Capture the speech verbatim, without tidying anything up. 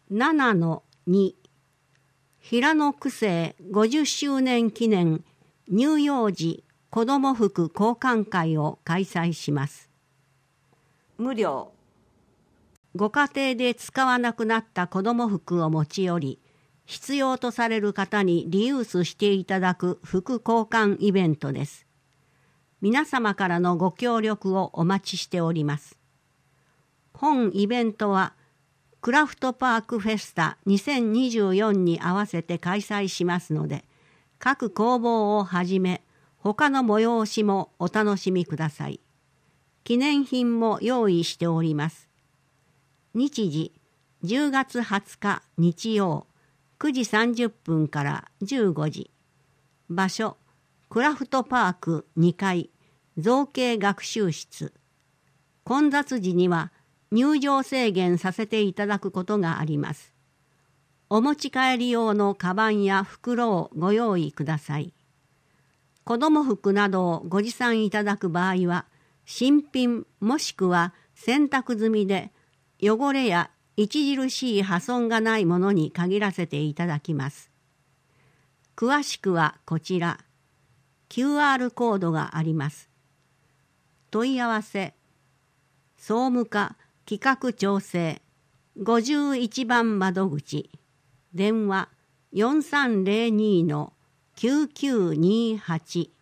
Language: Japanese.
ななのに 平野区政ごじゅっしゅうねん記念乳幼児子ども服交換会を開催します。無料。ご家庭で使わなくなった子ども服を持ち寄り、必要とされる方にリユースしていただく服交換イベントです。皆様からのご協力をお待ちしております。本イベントはクラフトパークフェスタにせんにじゅうよんに合わせて開催しますので、各工房をはじめ他の催しもお楽しみください。記念品も用意しております。日時じゅうがつはつか日曜くじさんじゅっぷんからじゅうごじ。場所クラフトパークにかい造形学習室。混雑時には入場制限させていただくことがあります。お持ち帰り用のカバンや袋をご用意ください。子ども服などをご持参いただく場合は、新品もしくは洗濯済みで汚れや著しい破損がないものに限らせていただきます。詳しくはこちら、キューアール コードがあります。問い合わせ、総務課企画調整ごじゅういちばん窓口、電話 よんさんぜろにのきゅうきゅうにはち